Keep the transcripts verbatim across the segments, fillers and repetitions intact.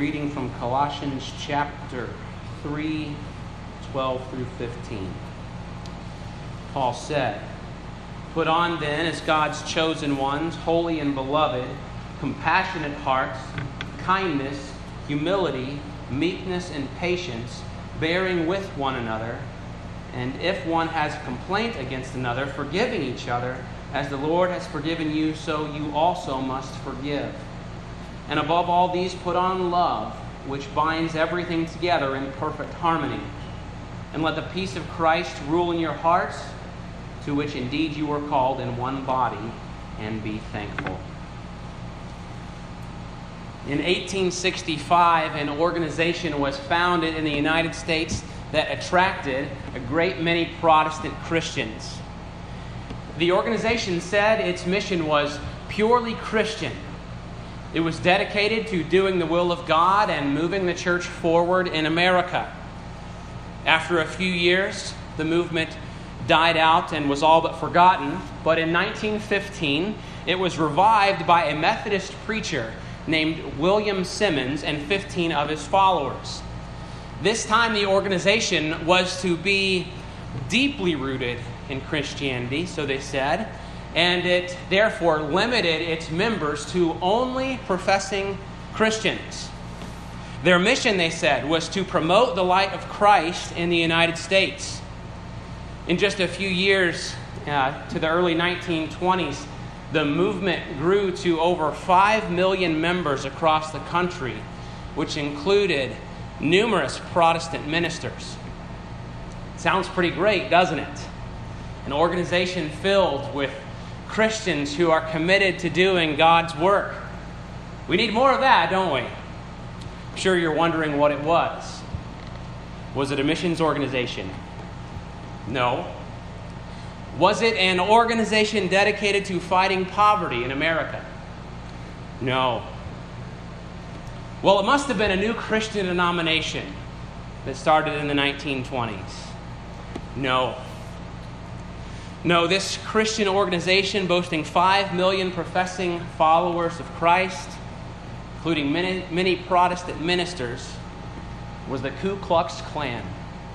reading from Colossians chapter three, twelve through fifteen. Paul said, "Put on then, as God's chosen ones, holy and beloved, compassionate hearts, kindness, humility, meekness, and patience, bearing with one another, and if one has a complaint against another, forgiving each other, as the Lord has forgiven you, so you also must forgive. And above all these, put on love, which binds everything together in perfect harmony. And let the peace of Christ rule in your hearts, to which indeed you were called in one body, and be thankful." In eighteen sixty-five, an organization was founded in the United States that attracted a great many Protestant Christians. The organization said its mission was purely Christian. It was dedicated to doing the will of God and moving the church forward in America. After a few years, the movement died out and was all but forgotten, but in nineteen fifteen, it was revived by a Methodist preacher named William Simmons and fifteen of his followers. This time the organization was to be deeply rooted in Christianity, so they said, and it therefore limited its members to only professing Christians. Their mission, they said, was to promote the light of Christ in the United States. In just a few years, uh, to the early nineteen twenties, the movement grew to over five million members across the country, which included numerous Protestant ministers. Sounds pretty great, doesn't it? An organization filled with Christians who are committed to doing God's work. We need more of that, don't we? I'm sure you're wondering what it was. Was it a missions organization? No. Was it an organization dedicated to fighting poverty in America? No. Well, it must have been a new Christian denomination that started in the nineteen twenties. No. No, this Christian organization boasting five million professing followers of Christ, including many, many Protestant ministers, was the Ku Klux Klan.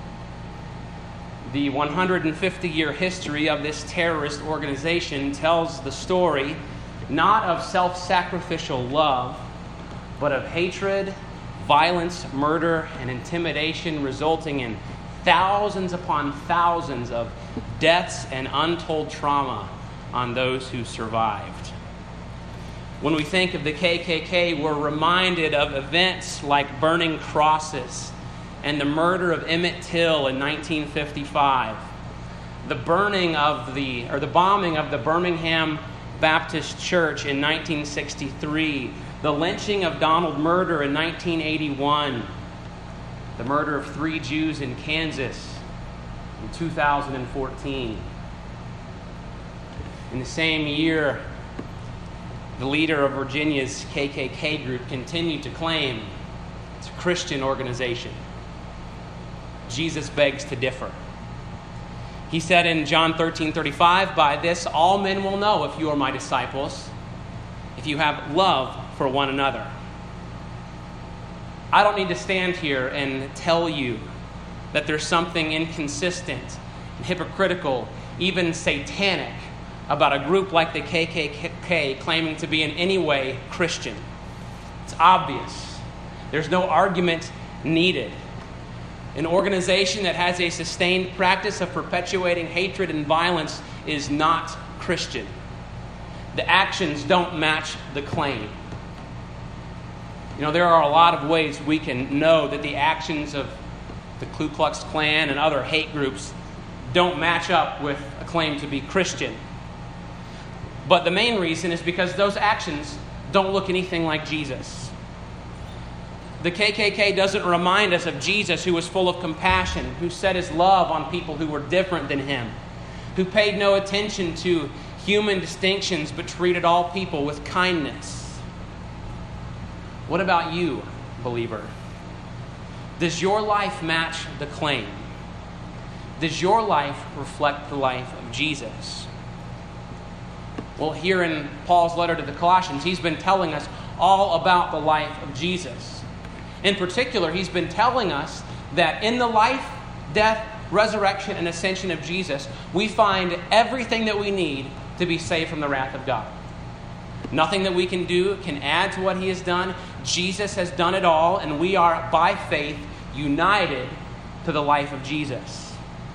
The one hundred fifty year history of this terrorist organization tells the story not of self-sacrificial love, but of hatred, violence, murder, and intimidation, resulting in thousands upon thousands of deaths and untold trauma on those who survived. When we think of the K K K, we're reminded of events like burning crosses and the murder of Emmett Till in nineteen fifty-five, the burning of the, or the bombing of the Birmingham Baptist Church in nineteen sixty-three, the lynching of Donald Murder in nineteen eighty-one, the murder of three Jews in Kansas in two thousand fourteen. In the same year, the leader of Virginia's K K K group continued to claim it's a Christian organization. Jesus begs to differ. He said in John thirteen thirty-five, "By this all men will know if you are my disciples, if you have love for one another." I don't need to stand here and tell you that there's something inconsistent, hypocritical, even satanic about a group like the K K K claiming to be in any way Christian. It's obvious. There's no argument needed. An organization that has a sustained practice of perpetuating hatred and violence is not Christian. The actions don't match the claim. You know, there are a lot of ways we can know that the actions of the Ku Klux Klan and other hate groups don't match up with a claim to be Christian. But the main reason is because those actions don't look anything like Jesus. The K K K doesn't remind us of Jesus, who was full of compassion, who set his love on people who were different than him, who paid no attention to human distinctions but treated all people with kindness. What about you, believer? Does your life match the claim? Does your life reflect the life of Jesus? Well, here in Paul's letter to the Colossians, he's been telling us all about the life of Jesus. In particular, he's been telling us that in the life, death, resurrection, and ascension of Jesus, we find everything that we need to be saved from the wrath of God. Nothing that we can do can add to what he has done. Jesus has done it all, and we are, by faith, united to the life of Jesus.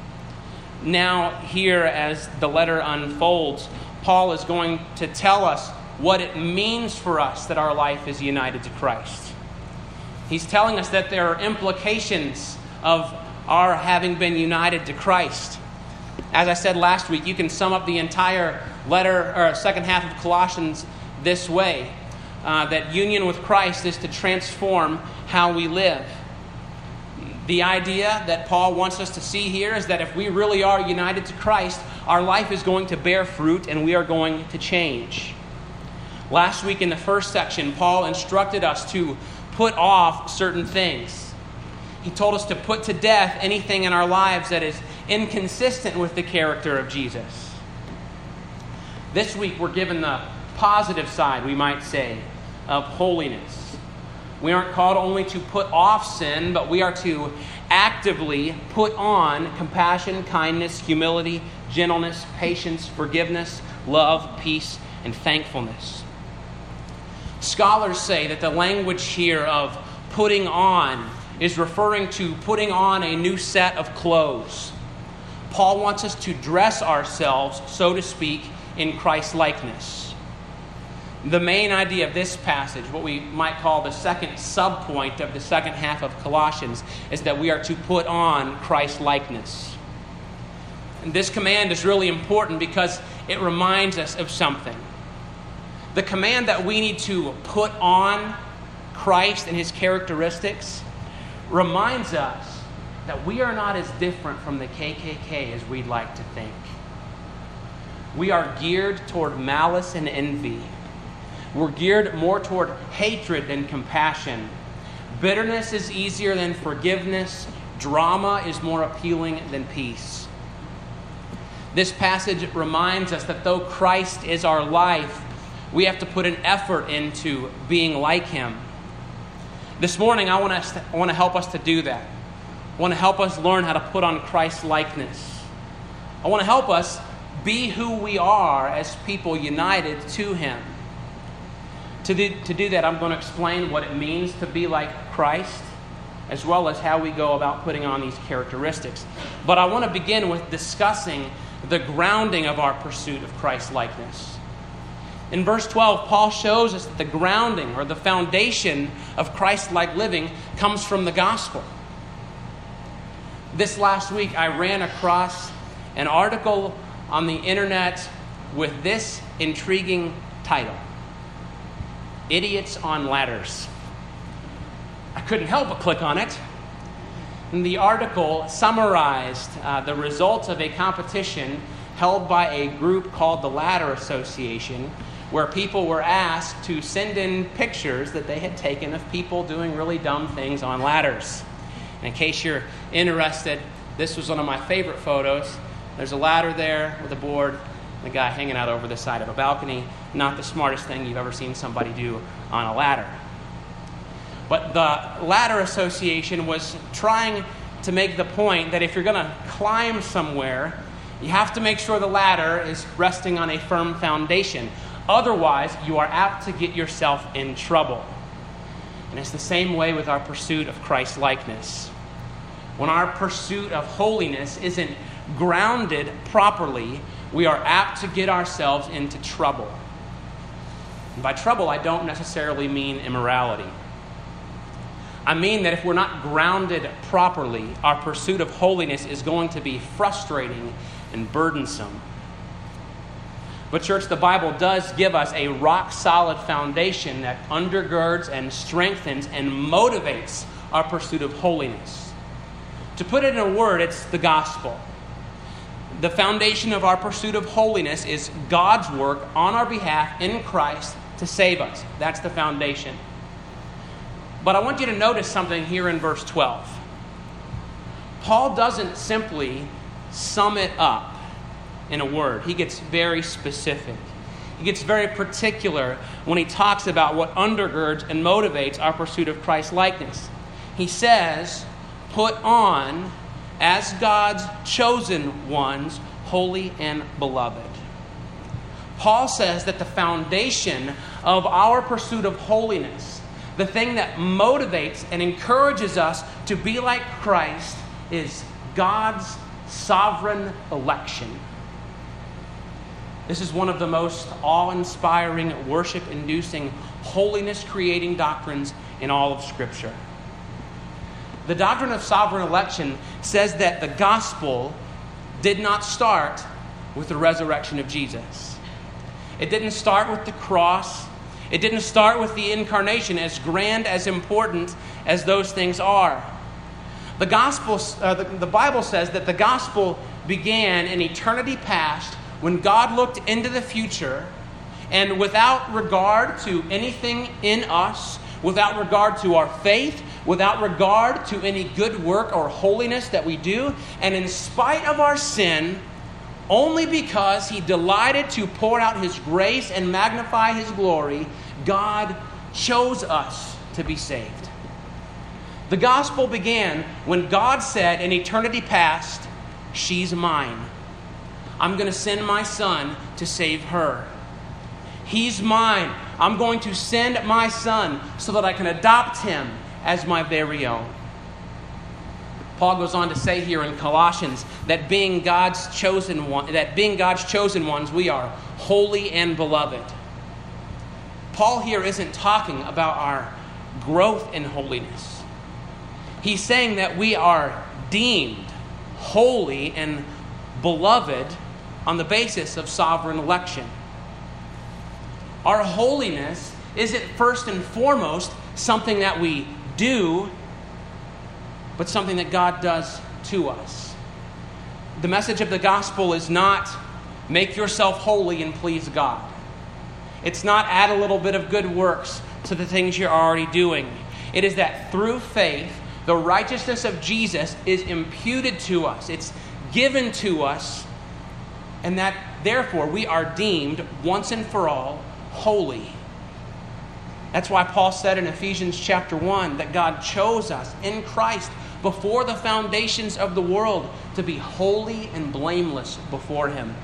Now, here, as the letter unfolds, Paul is going to tell us what it means for us that our life is united to Christ. He's telling us that there are implications of our having been united to Christ. As I said last week, you can sum up the entire letter, or second half of Colossians, this way. Uh, that union with Christ is to transform how we live. The idea that Paul wants us to see here is that if we really are united to Christ, our life is going to bear fruit and we are going to change. Last week in the first section, Paul instructed us to put off certain things. He told us to put to death anything in our lives that is inconsistent with the character of Jesus. This week we're given the positive side, we might say, of holiness. We aren't called only to put off sin, but we are to actively put on compassion, kindness, humility, gentleness, patience, forgiveness, love, peace, and thankfulness. Scholars say that the language here of putting on is referring to putting on a new set of clothes. Paul wants us to dress ourselves, so to speak, in Christ's likeness. The main idea of this passage, what we might call the second subpoint of the second half of Colossians, is that we are to put on Christ's likeness. And this command is really important because it reminds us of something. The command that we need to put on Christ and his characteristics reminds us that we are not as different from the K K K as we'd like to think. We are geared toward malice and envy. We're geared more toward hatred than compassion. Bitterness is easier than forgiveness. Drama is more appealing than peace. This passage reminds us that though Christ is our life, we have to put an effort into being like him. This morning, I want to, I want to help us to do that. I want to help us learn how to put on Christ's likeness. I want to help us be who we are as people united to him. To do, to do that, I'm going to explain what it means to be like Christ, as well as how we go about putting on these characteristics. But I want to begin with discussing the grounding of our pursuit of Christ's likeness. In verse twelve, Paul shows us that the grounding or the foundation of Christ-like living comes from the gospel. This last week, I ran across an article on the internet with this intriguing title: Idiots on Ladders. I couldn't help but click on it. And the article summarized uh, the results of a competition held by a group called the Ladder Association, where people were asked to send in pictures that they had taken of people doing really dumb things on ladders. And in case you're interested, this was one of my favorite photos. There's a ladder there with a board, and a guy hanging out over the side of a balcony. Not the smartest thing you've ever seen somebody do on a ladder. But the Ladder Association was trying to make the point that if you're going to climb somewhere, you have to make sure the ladder is resting on a firm foundation. Otherwise, you are apt to get yourself in trouble. And it's the same way with our pursuit of Christ's likeness. When our pursuit of holiness isn't grounded properly, we are apt to get ourselves into trouble. And by trouble, I don't necessarily mean immorality. I mean that if we're not grounded properly, our pursuit of holiness is going to be frustrating and burdensome. But church, the Bible does give us a rock-solid foundation that undergirds and strengthens and motivates our pursuit of holiness. To put it in a word, it's the gospel. The foundation of our pursuit of holiness is God's work on our behalf in Christ to save us. That's the foundation. But I want you to notice something here in verse twelve. Paul doesn't simply sum it up in a word. He gets very specific. he gets very particular when he talks about what undergirds and motivates our pursuit of Christ-likeness. He says, put on as God's chosen ones, holy and beloved. Paul says that the foundation of our pursuit of holiness, the thing that motivates and encourages us to be like Christ, is God's sovereign election. This is one of the most awe-inspiring, worship-inducing, holiness-creating doctrines in all of Scripture. The doctrine of sovereign election says that the gospel did not start with the resurrection of Jesus. It didn't start with the cross. It didn't start with the incarnation, as grand, as important as those things are. The gospel, uh, the, the Bible says that the gospel began in eternity past when God looked into the future, and without regard to anything in us, without regard to our faith, without regard to any good work or holiness that we do, and in spite of our sin, only because He delighted to pour out His grace and magnify His glory, God chose us to be saved. The gospel began when God said in eternity past, she's mine. I'm going to send my Son to save her. He's mine. I'm going to send my Son so that I can adopt him as my very own. Paul goes on to say here in Colossians that being God's chosen one, that being God's chosen ones, we are holy and beloved. Paul here isn't talking about our growth in holiness. He's saying that we are deemed holy and beloved on the basis of sovereign election. Our holiness isn't first and foremost something that we do, but something that God does to us. The message of the gospel is not make yourself holy and please God. It's not add a little bit of good works to the things you're already doing. It is that through faith, the righteousness of Jesus is imputed to us. It's given to us, and that therefore we are deemed once and for all holy. That's why Paul said in Ephesians chapter one that God chose us in Christ before the foundations of the world to be holy and blameless before Him.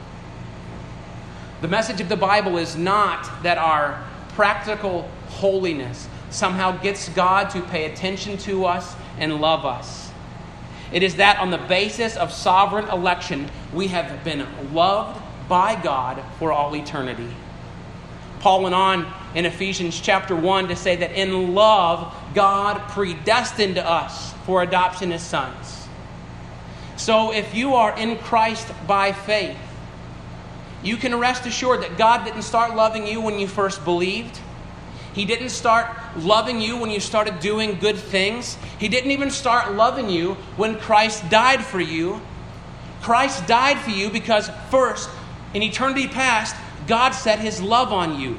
The message of the Bible is not that our practical holiness somehow gets God to pay attention to us and love us. It is that on the basis of sovereign election, we have been loved by God for all eternity. Paul went on in Ephesians chapter one to say that in love, God predestined us for adoption as sons. So if you are in Christ by faith, you can rest assured that God didn't start loving you when you first believed. He didn't start loving you when you started doing good things. He didn't even start loving you when Christ died for you. Christ died for you because first, in eternity past, God set His love on you.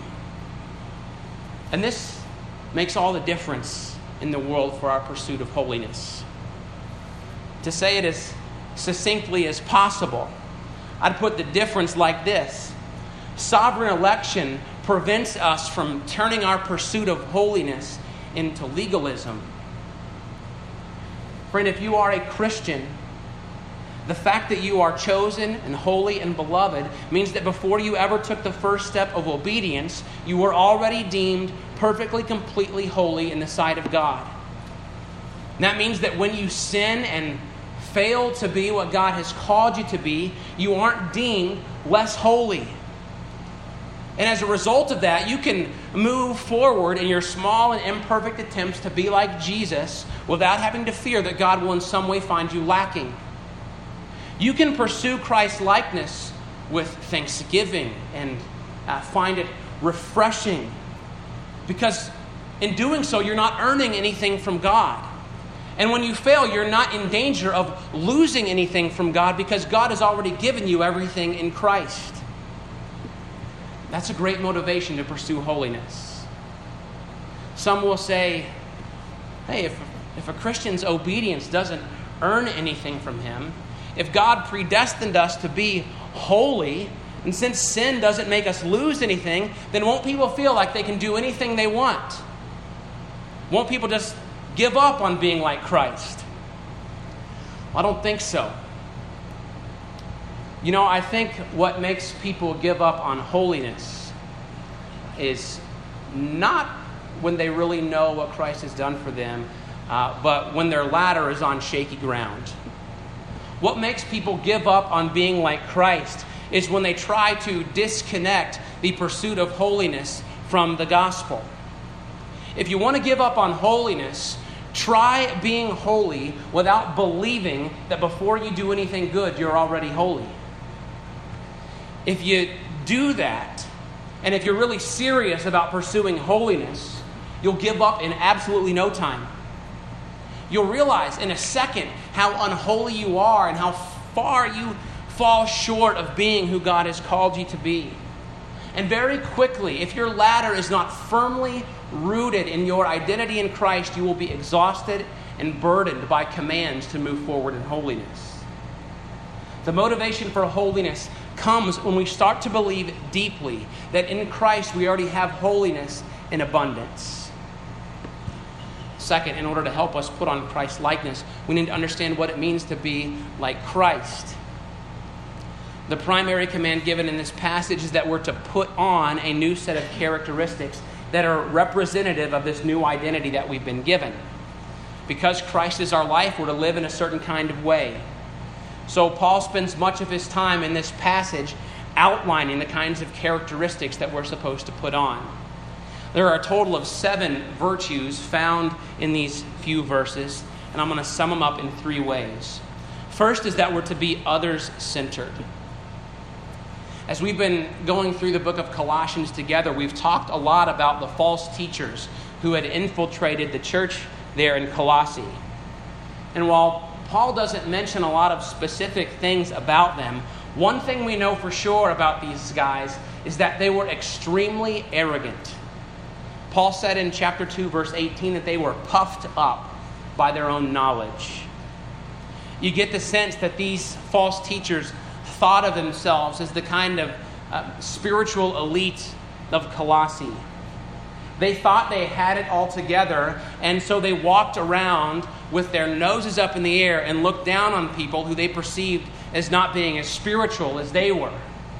And this makes all the difference in the world for our pursuit of holiness. To say it as succinctly as possible, I'd put the difference like this. Sovereign election prevents us from turning our pursuit of holiness into legalism. Friend, if you are a Christian, the fact that you are chosen and holy and beloved means that before you ever took the first step of obedience, you were already deemed perfectly, completely holy in the sight of God. And that means that when you sin and fail to be what God has called you to be, you aren't deemed less holy. And as a result of that, you can move forward in your small and imperfect attempts to be like Jesus without having to fear that God will in some way find you lacking. You can pursue Christ's likeness with thanksgiving and uh, find it refreshing, because in doing so, you're not earning anything from God. And when you fail, you're not in danger of losing anything from God because God has already given you everything in Christ. That's a great motivation to pursue holiness. Some will say, hey, if, if a Christian's obedience doesn't earn anything from him, if God predestined us to be holy, And since sin doesn't make us lose anything, then won't people feel like they can do anything they want? Won't people just give up on being like Christ? I don't think so. You know, I think what makes people give up on holiness is not when they really know what Christ has done for them, uh, but when their ladder is on shaky ground. What makes people give up on being like Christ is when they try to disconnect the pursuit of holiness from the gospel. If you want to give up on holiness, try being holy without believing that before you do anything good, you're already holy. If you do that, and if you're really serious about pursuing holiness, you'll give up in absolutely no time. You'll realize in a second how unholy you are and how far you fall short of being who God has called you to be. And very quickly, if your ladder is not firmly rooted in your identity in Christ, you will be exhausted and burdened by commands to move forward in holiness. The motivation for holiness comes when we start to believe deeply that in Christ we already have holiness in abundance. Second, in order to help us put on Christ's likeness, we need to understand what it means to be like Christ. The primary command given in this passage is that we're to put on a new set of characteristics that are representative of this new identity that we've been given. Because Christ is our life, we're to live in a certain kind of way. So Paul spends much of his time in this passage outlining the kinds of characteristics that we're supposed to put on. There are a total of seven virtues found in these few verses, and I'm going to sum them up in three ways. First is that we're to be others-centered. As we've been going through the book of Colossians together, we've talked a lot about the false teachers who had infiltrated the church there in Colossae. And while Paul doesn't mention a lot of specific things about them, one thing we know for sure about these guys is that they were extremely arrogant. Paul said in chapter two, verse eighteen, that they were puffed up by their own knowledge. You get the sense that these false teachers thought of themselves as the kind of uh, spiritual elite of Colossae. They thought they had it all together, and so they walked around with their noses up in the air and looked down on people who they perceived as not being as spiritual as they were.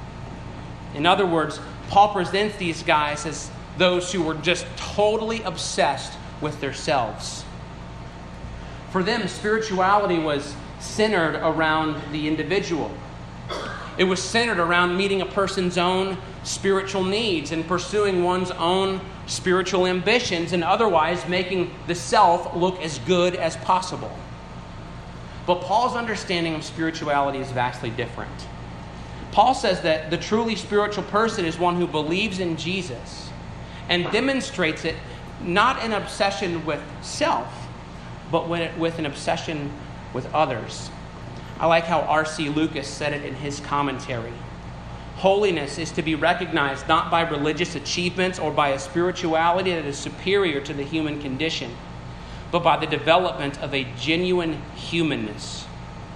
In other words, Paul presents these guys as those who were just totally obsessed with themselves. For them, spirituality was centered around the individual. It was centered around meeting a person's own spiritual needs and pursuing one's own spiritual ambitions and otherwise making the self look as good as possible. But Paul's understanding of spirituality is vastly different. Paul says that the truly spiritual person is one who believes in Jesus and demonstrates it not in obsession with self, but with an obsession with others. I like how R C Lucas said it in his commentary. Holiness is to be recognized not by religious achievements or by a spirituality that is superior to the human condition, but by the development of a genuine humanness.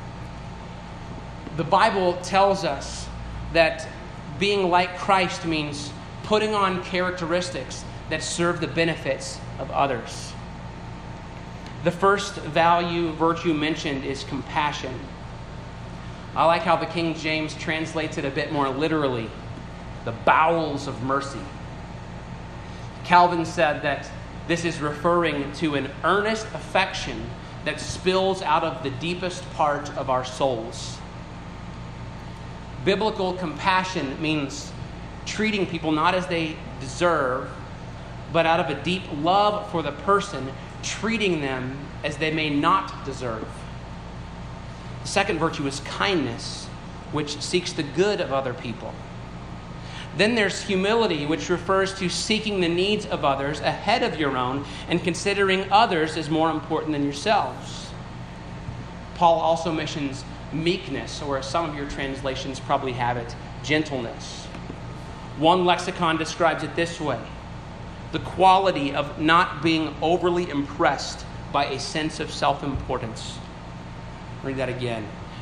The Bible tells us that being like Christ means putting on characteristics that serve the benefits of others. The first value, virtue mentioned is compassion. I like how the King James translates it a bit more literally, the bowels of mercy. Calvin said that this is referring to an earnest affection that spills out of the deepest part of our souls. Biblical compassion means treating people not as they deserve, but out of a deep love for the person, treating them as they may not deserve. The second virtue is kindness, which seeks the good of other people. Then there's humility, which refers to seeking the needs of others ahead of your own and considering others as more important than yourselves. Paul also mentions meekness, or as some of your translations probably have it, gentleness. One lexicon describes it this way: the quality of not being overly impressed by a sense of self-importance. Read that again.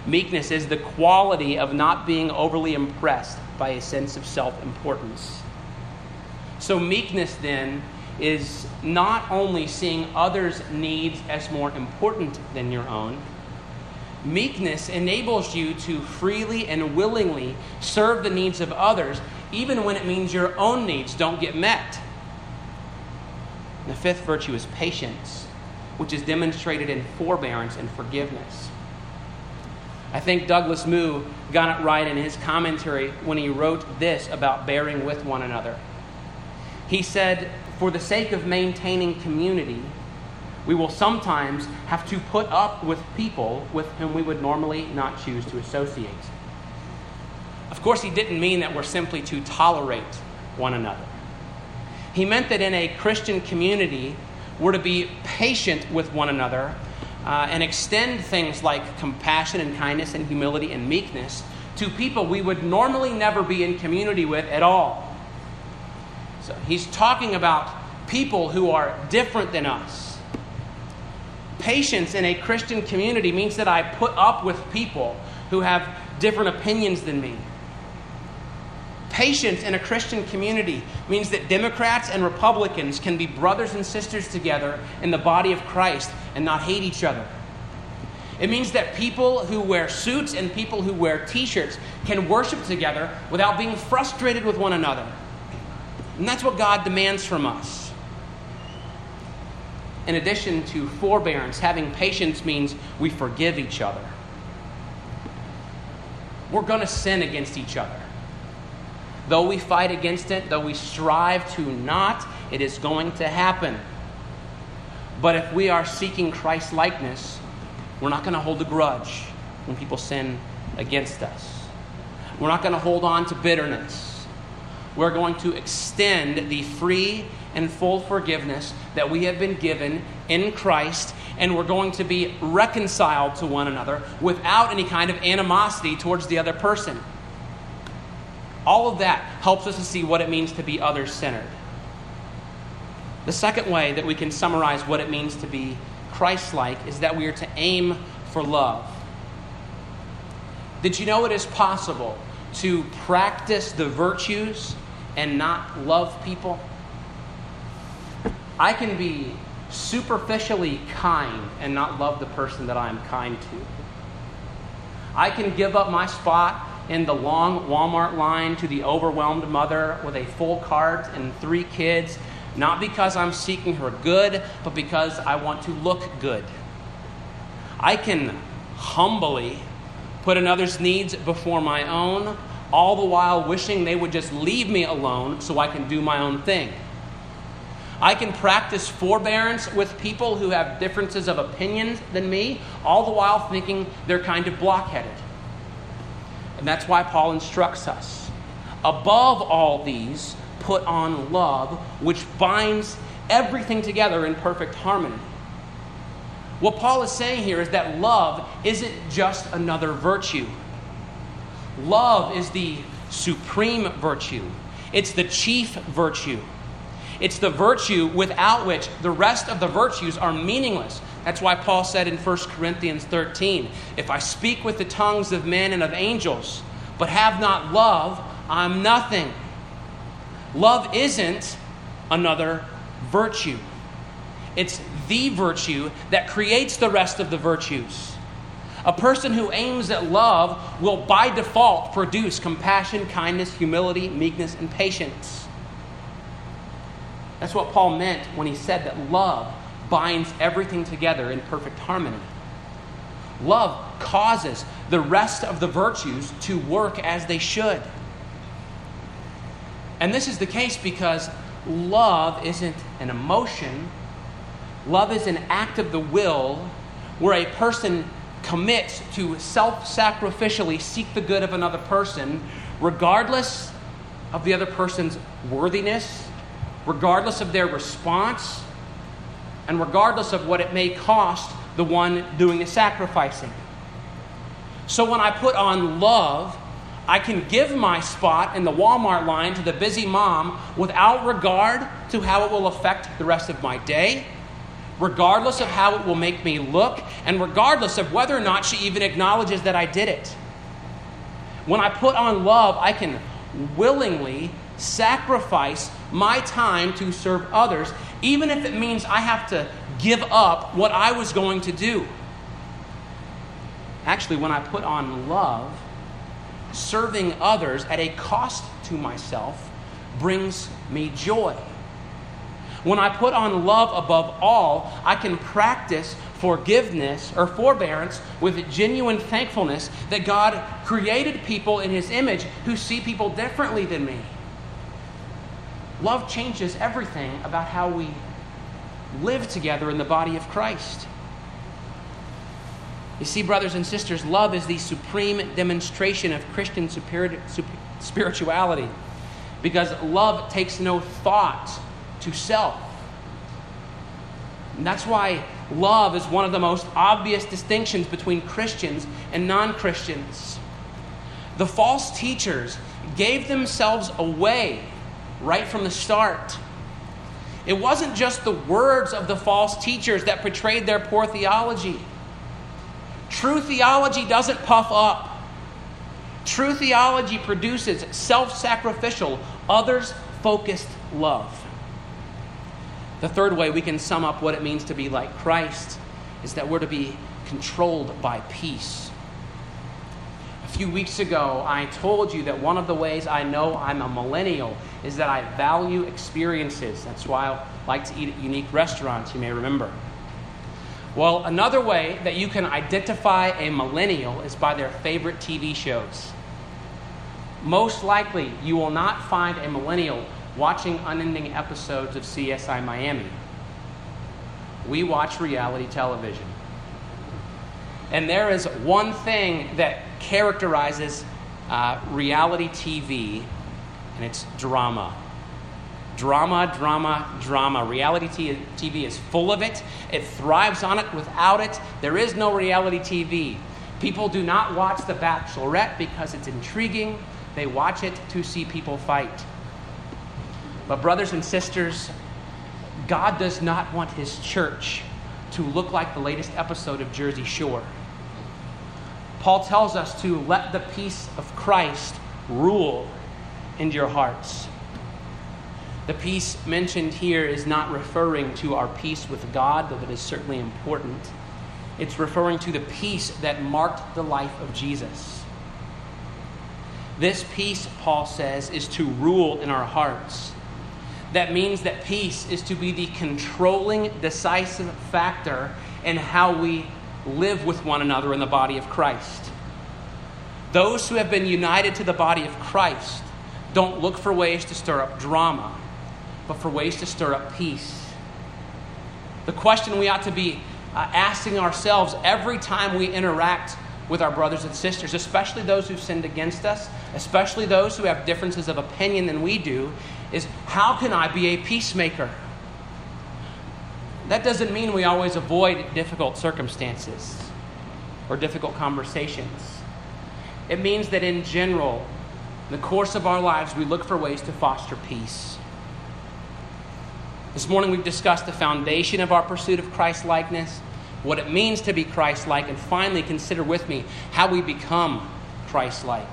Meekness is the quality of not being overly impressed by a sense of self-importance. So meekness then is not only seeing others' needs as more important than your own. Meekness enables you to freely and willingly serve the needs of others, even when it means your own needs don't get met. And the fifth virtue is patience, which is demonstrated in forbearance and forgiveness. I think Douglas Moo got it right in his commentary when he wrote this about bearing with one another. He said, "For the sake of maintaining community, we will sometimes have to put up with people with whom we would normally not choose to associate." Of course, he didn't mean that we're simply to tolerate one another. He meant that in a Christian community, we're to be patient with one another uh, and extend things like compassion and kindness and humility and meekness to people we would normally never be in community with at all. So he's talking about people who are different than us. Patience in a Christian community means that I put up with people who have different opinions than me. Patience in a Christian community means that Democrats and Republicans can be brothers and sisters together in the body of Christ and not hate each other. It means that people who wear suits and people who wear t-shirts can worship together without being frustrated with one another. And that's what God demands from us. In addition to forbearance, having patience means we forgive each other. We're going to sin against each other. Though we fight against it, though we strive to not, it is going to happen. But if we are seeking Christ-likeness, we're not going to hold a grudge when people sin against us. We're not going to hold on to bitterness. We're going to extend the free and full forgiveness that we have been given in Christ, and we're going to be reconciled to one another without any kind of animosity towards the other person. All of that helps us to see what it means to be others-centered. The second way that we can summarize what it means to be Christ-like is that we are to aim for love. Did you know it is possible to practice the virtues and not love people? I can be superficially kind and not love the person that I am kind to. I can give up my spot in the long Walmart line to the overwhelmed mother with a full cart and three kids, not because I'm seeking her good, but because I want to look good. I can humbly put another's needs before my own, all the while wishing they would just leave me alone so I can do my own thing. I can practice forbearance with people who have differences of opinions than me, all the while thinking they're kind of blockheaded. And that's why Paul instructs us. Above all these, put on love, which binds everything together in perfect harmony. What Paul is saying here is that love isn't just another virtue. Love is the supreme virtue. It's the chief virtue. It's the virtue without which the rest of the virtues are meaningless. That's why Paul said in First Corinthians thirteen, if I speak with the tongues of men and of angels, but have not love, I'm nothing. Love isn't another virtue. It's the virtue that creates the rest of the virtues. A person who aims at love will by default produce compassion, kindness, humility, meekness, and patience. That's what Paul meant when he said that love binds everything together in perfect harmony. Love causes the rest of the virtues to work as they should. And this is the case because love isn't an emotion. Love is an act of the will where a person commits to self-sacrificially seek the good of another person, regardless of the other person's worthiness, regardless of their response, and regardless of what it may cost the one doing the sacrificing. So when I put on love, I can give my spot in the Walmart line to the busy mom without regard to how it will affect the rest of my day, regardless of how it will make me look, and regardless of whether or not she even acknowledges that I did it. When I put on love, I can willingly sacrifice my time to serve others, even if it means I have to give up what I was going to do. Actually, when I put on love, serving others at a cost to myself brings me joy. When I put on love above all, I can practice forgiveness or forbearance with genuine thankfulness that God created people in His image who see people differently than me. Love changes everything about how we live together in the body of Christ. You see, brothers and sisters, love is the supreme demonstration of Christian superi- super- spirituality because love takes no thought to self. And that's why love is one of the most obvious distinctions between Christians and non-Christians. The false teachers gave themselves away right from the start. It wasn't just the words of the false teachers that portrayed their poor theology. True theology doesn't puff up. True theology produces self-sacrificial, others-focused love. The third way we can sum up what it means to be like Christ is that we're to be controlled by peace. A few weeks ago, I told you that one of the ways I know I'm a millennial is that I value experiences. That's why I like to eat at unique restaurants, you may remember. Well, another way that you can identify a millennial is by their favorite T V shows. Most likely, you will not find a millennial watching unending episodes of C S I Miami. We watch reality television. And there is one thing that characterizes uh, reality T V, and it's drama. Drama, drama, drama. Reality T V is full of it. It thrives on it. Without it, there is no reality T V. People do not watch The Bachelorette because it's intriguing. They watch it to see people fight. But brothers and sisters, God does not want His church to look like the latest episode of Jersey Shore. Paul tells us to let the peace of Christ rule in your hearts. The peace mentioned here is not referring to our peace with God, though that is certainly important. It's referring to the peace that marked the life of Jesus. This peace, Paul says, is to rule in our hearts. That means that peace is to be the controlling, decisive factor in how we live with one another in the body of Christ. Those who have been united to the body of Christ don't look for ways to stir up drama, but for ways to stir up peace. The question we ought to be uh, asking ourselves every time we interact with our brothers and sisters, especially those who've sinned against us, especially those who have differences of opinion than we do, is how can I be a peacemaker? That doesn't mean we always avoid difficult circumstances or difficult conversations. It means that in general, in the course of our lives, we look for ways to foster peace. This morning we've discussed the foundation of our pursuit of Christ-likeness, what it means to be Christ-like, and finally consider with me how we become Christ-like.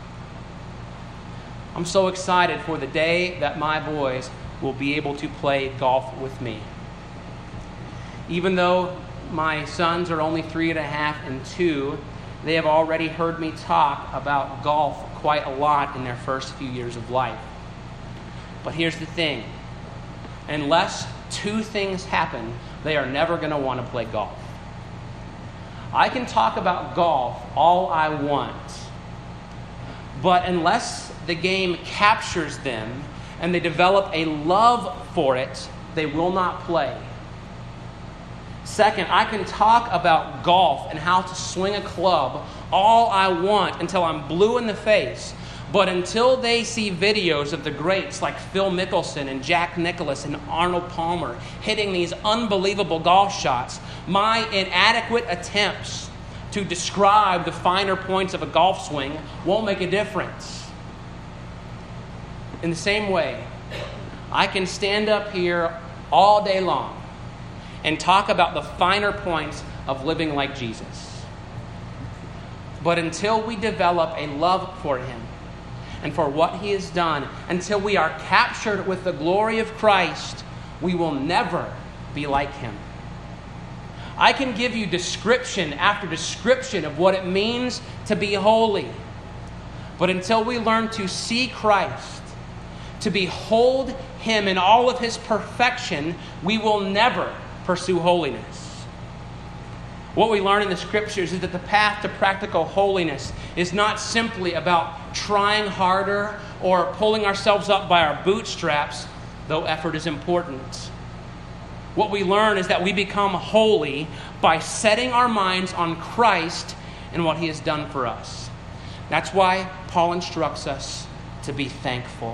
I'm so excited for the day that my boys will be able to play golf with me. Even though my sons are only three and a half and two, they have already heard me talk about golf quite a lot in their first few years of life. But here's the thing. Unless two things happen, they are never going to want to play golf. I can talk about golf all I want, but unless the game captures them and they develop a love for it, they will not play. Second, I can talk about golf and how to swing a club all I want until I'm blue in the face. But until they see videos of the greats like Phil Mickelson and Jack Nicklaus and Arnold Palmer hitting these unbelievable golf shots, my inadequate attempts to describe the finer points of a golf swing won't make a difference. In the same way, I can stand up here all day long and talk about the finer points of living like Jesus. But until we develop a love for him and for what he has done, until we are captured with the glory of Christ, we will never be like him. I can give you description after description of what it means to be holy. But until we learn to see Christ, to behold him in all of his perfection, we will never pursue holiness. What we learn in the Scriptures is that the path to practical holiness is not simply about trying harder or pulling ourselves up by our bootstraps, though effort is important. What we learn is that we become holy by setting our minds on Christ and what he has done for us. That's why Paul instructs us to be thankful.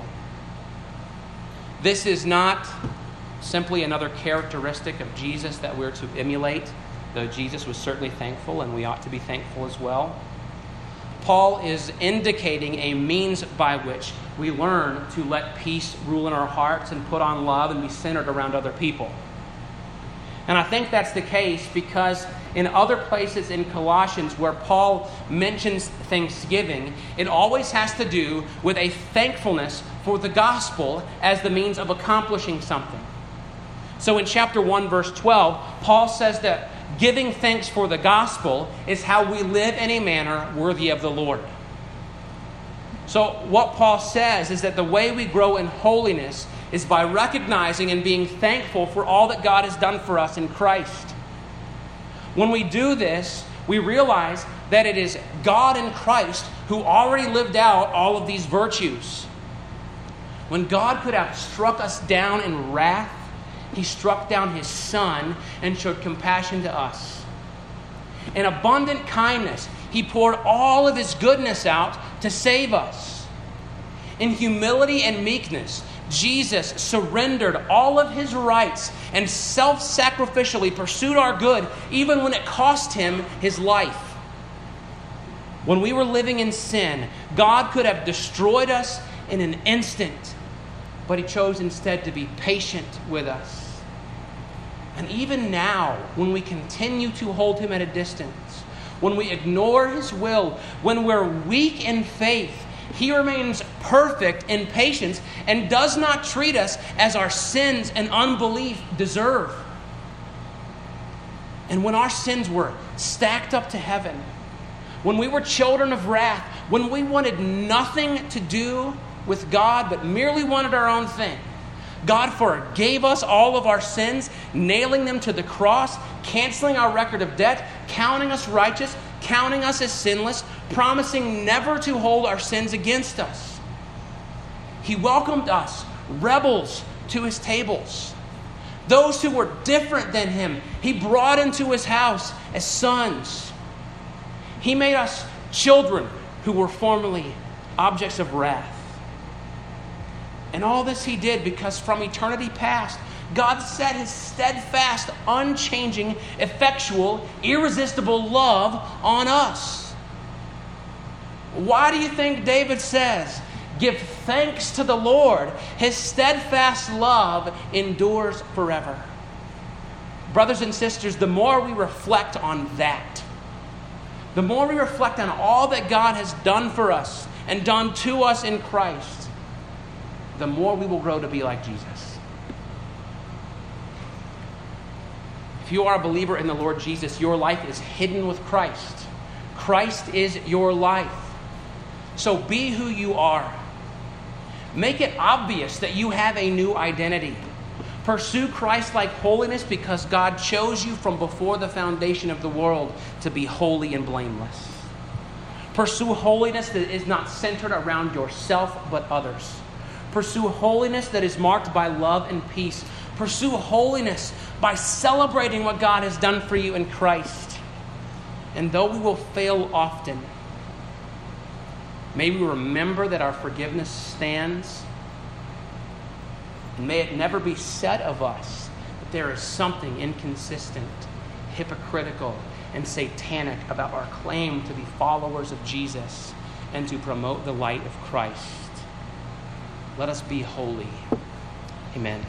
This is not simply another characteristic of Jesus that we're to emulate, though Jesus was certainly thankful and we ought to be thankful as well. Paul is indicating a means by which we learn to let peace rule in our hearts and put on love and be centered around other people. And I think that's the case because in other places in Colossians where Paul mentions thanksgiving, it always has to do with a thankfulness for the gospel as the means of accomplishing something. So in chapter one, verse twelve, Paul says that giving thanks for the gospel is how we live in a manner worthy of the Lord. So what Paul says is that the way we grow in holiness is by recognizing and being thankful for all that God has done for us in Christ. When we do this, we realize that it is God in Christ who already lived out all of these virtues. When God could have struck us down in wrath, he struck down his Son and showed compassion to us. In abundant kindness, he poured all of his goodness out to save us. In humility and meekness, Jesus surrendered all of his rights and self-sacrificially pursued our good, even when it cost him his life. When we were living in sin, God could have destroyed us in an instant, but he chose instead to be patient with us. And even now, when we continue to hold him at a distance, when we ignore his will, when we're weak in faith, he remains perfect in patience and does not treat us as our sins and unbelief deserve. And when our sins were stacked up to heaven, when we were children of wrath, when we wanted nothing to do with God but merely wanted our own thing, God forgave us all of our sins, nailing them to the cross, canceling our record of debt, counting us righteous, counting us as sinless, promising never to hold our sins against us. He welcomed us, rebels, to his tables. Those who were different than him, he brought into his house as sons. He made us children who were formerly objects of wrath. And all this he did because from eternity past, God set his steadfast, unchanging, effectual, irresistible love on us. Why do you think David says, "Give thanks to the Lord. His steadfast love endures forever"? Brothers and sisters, the more we reflect on that, the more we reflect on all that God has done for us and done to us in Christ, the more we will grow to be like Jesus. If you are a believer in the Lord Jesus, your life is hidden with Christ. Christ is your life. So be who you are. Make it obvious that you have a new identity. Pursue Christ-like holiness because God chose you from before the foundation of the world to be holy and blameless. Pursue holiness that is not centered around yourself but others. Pursue holiness that is marked by love and peace. Pursue holiness by celebrating what God has done for you in Christ. And though we will fail often, may we remember that our forgiveness stands. And may it never be said of us that there is something inconsistent, hypocritical, and satanic about our claim to be followers of Jesus and to promote the light of Christ. Let us be holy. Amen.